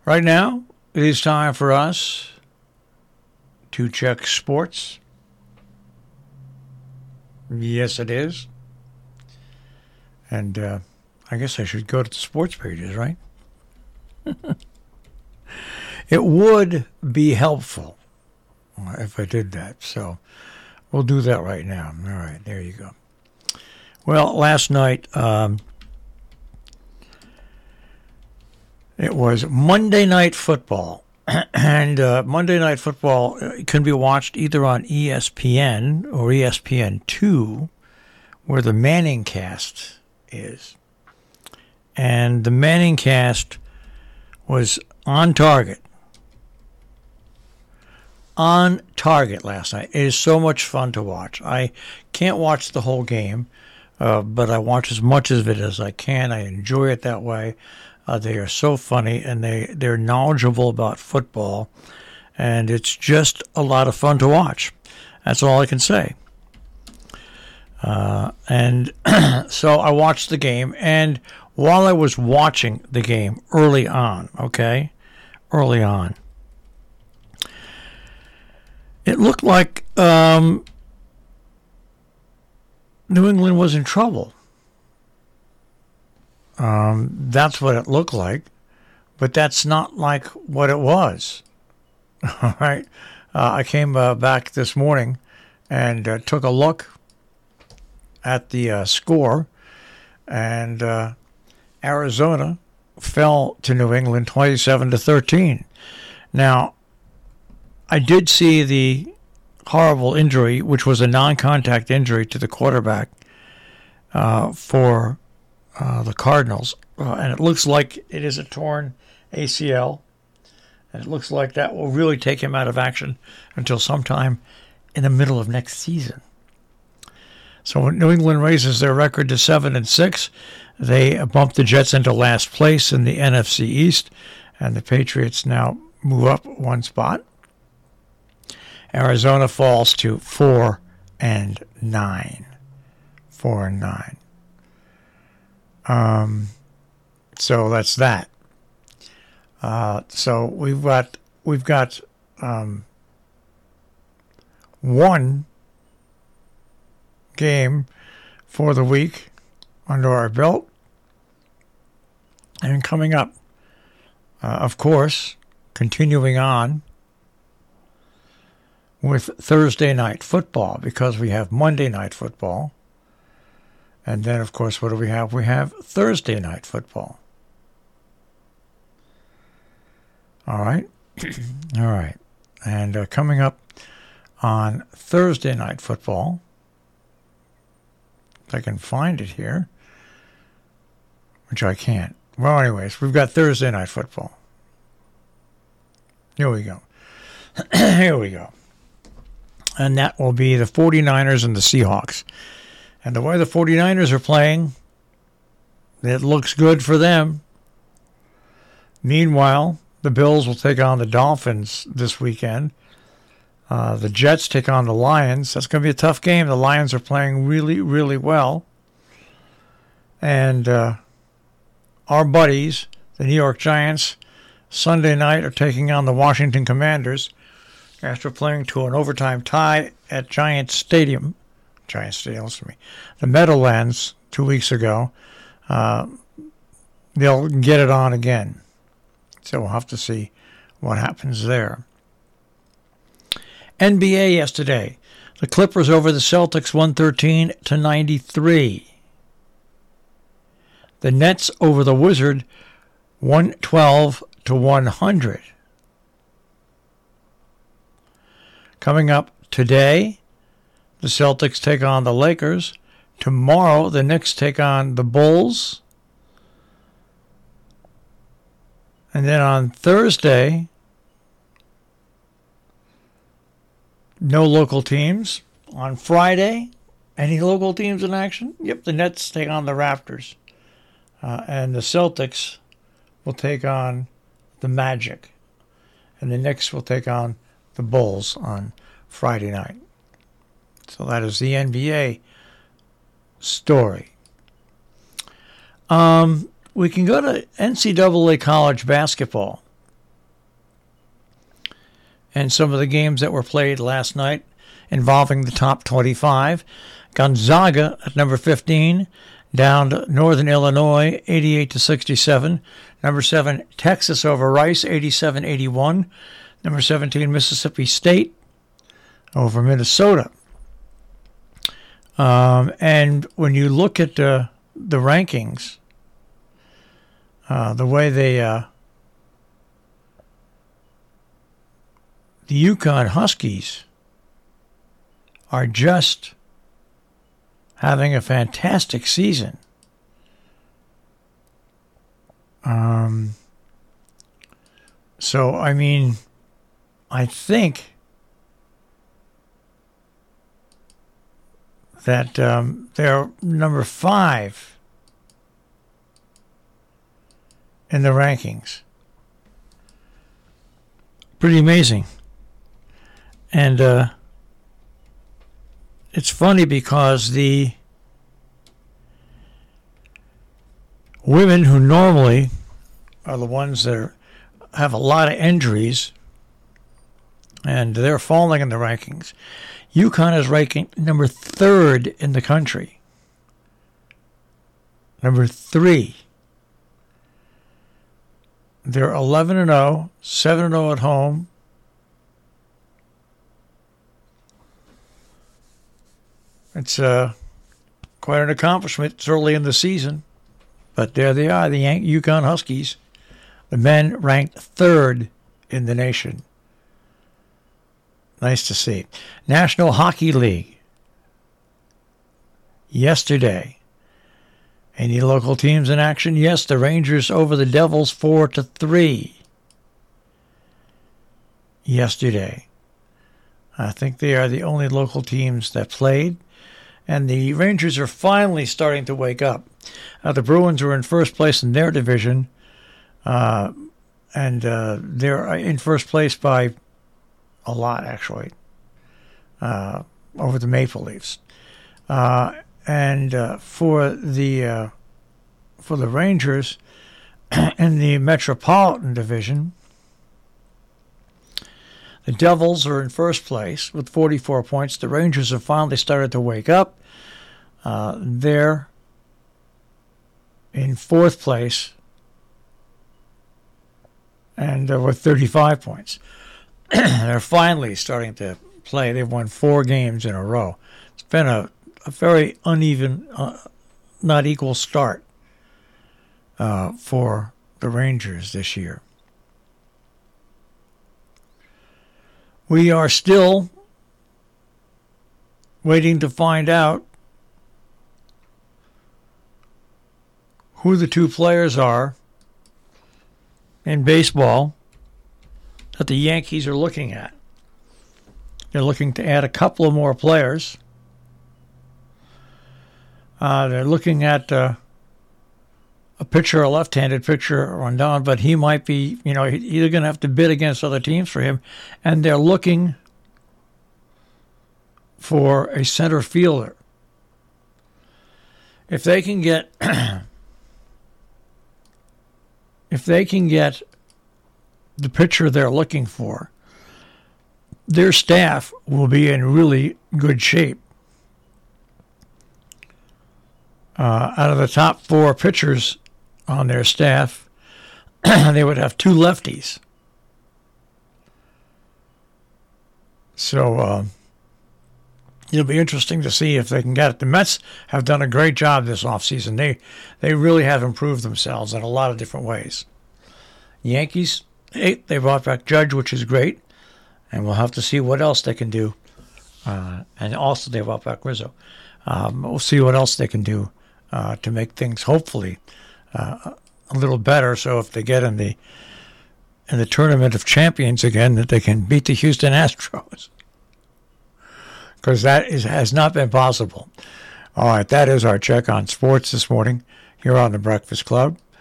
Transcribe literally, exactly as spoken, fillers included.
Right now, it is time for us to check sports. Yes, it is. And uh, I guess I should go to the sports pages, right? It would be helpful if I did that. So we'll do that right now. All right, there you go. Well, last night, um, it was Monday Night Football. And uh, Monday Night Football can be watched either on E S P N or E S P N two, where the Manning cast is. And the Manning cast was on target. On target last night. It is so much fun to watch. I can't watch the whole game, uh, but I watch as much of it as I can. I enjoy it that way. Uh, they are so funny, and they, they're knowledgeable about football, and it's just a lot of fun to watch. That's all I can say. Uh, and so I watched the game, and while I was watching the game early on, okay, early on, it looked like um, New England was in trouble. Um, that's what it looked like, but that's not like what it was. All right. Uh, I came uh, back this morning and uh, took a look at the uh, score, and uh, Arizona fell to New England twenty-seven to thirteen. Now, I did see the horrible injury, which was a non-contact injury to the quarterback uh, for Uh, the Cardinals, uh, and it looks like it is a torn A C L, and it looks like that will really take him out of action until sometime in the middle of next season. So New England raises their record to seven and six. They bump the Jets into last place in the N F C East, and the Patriots now move up one spot. Arizona falls to four and nine. Four and nine. Um, so that's that. Uh, so we've got we've got um, one game for the week under our belt, and coming up, uh, of course, continuing on with Thursday night football, because we have Monday night football. And then, of course, what do we have? We have Thursday night football. All right. All right. And uh, coming up on Thursday night football, if I can find it here, which I can't. Well, anyways, we've got Thursday night football. Here we go. Here we go. And that will be the 49ers and the Seahawks. And the way the 49ers are playing, it looks good for them. Meanwhile, the Bills will take on the Dolphins this weekend. Uh, the Jets take on the Lions. That's going to be a tough game. The Lions are playing really, really well. And uh, our buddies, the New York Giants, Sunday night are taking on the Washington Commanders after playing to an overtime tie at Giants Stadium. Giants Stadium, listen to me. The Meadowlands two weeks ago. Uh, they'll get it on again. So we'll have to see what happens there. N B A yesterday. The Clippers over the Celtics one thirteen to ninety-three. The Nets over the Wizards one twelve to one hundred. Coming up today, the Celtics take on the Lakers. Tomorrow, the Knicks take on the Bulls. And then on Thursday, no local teams. On Friday, any local teams in action? Yep, the Nets take on the Raptors. Uh, and the Celtics will take on the Magic. And the Knicks will take on the Bulls on Friday night. So that is the N B A story. Um, we can go to N C double A college basketball. and some of the games that were played last night involving the top twenty-five. Gonzaga at number fifteen, down to Northern Illinois, eighty-eight to sixty-seven. Number seven, Texas over Rice, eighty-seven eighty-one. Number seventeen, Mississippi State over Minnesota. Um, and when you look at uh, the rankings, uh, the way they, uh, the UConn Huskies are just having a fantastic season. Um, so, I mean, I think that um, they're number five in the rankings. Pretty amazing. And uh, it's funny because the women who normally are the ones that are, have a lot of injuries, and they're falling in the rankings. UConn is ranking number third in the country. Number three. They're eleven and oh, seven and oh at home. It's uh, quite an accomplishment. It's early in the season. But there they are, the Yank- UConn Huskies. The men ranked third in the nation. Nice to see. National Hockey League. Yesterday. Any local teams in action? Yes, the Rangers over the Devils four to three. Yesterday. I think they are the only local teams that played. And the Rangers are finally starting to wake up. Uh, the Bruins were in first place in their division. Uh, and uh, they're in first place by a lot, actually, uh, over the Maple Leafs. Uh, and uh, for the uh, for the Rangers in the Metropolitan Division, the Devils are in first place with forty-four points. The Rangers have finally started to wake up. Uh, they're in fourth place and uh, with thirty-five points. They're finally starting to play. They've won four games in a row. It's been a, a very uneven, uh, not equal start uh, for the Rangers this year. We are still waiting to find out who the two players are in baseball that the Yankees are looking at. They're looking to add a couple of more players. Uh, they're looking at uh, a pitcher, a left-handed pitcher, Rondon, but he might be, you know, either going to have to bid against other teams for him, and they're looking for a center fielder. If they can get, if they can get the pitcher they're looking for, their staff will be in really good shape. Uh, out of the top four pitchers on their staff, they would have two lefties. So uh, it'll be interesting to see if they can get it. The Mets have done a great job this offseason. They they really have improved themselves in a lot of different ways. Yankees, hey, they brought back Judge, which is great, and we'll have to see what else they can do. Uh, and also they brought back Rizzo. Um, we'll see what else they can do uh, to make things hopefully uh, a little better. So if they get in the in the tournament of champions again, that they can beat the Houston Astros, because that is has not been possible. All right, that is our check on sports this morning here on the Breakfast Club.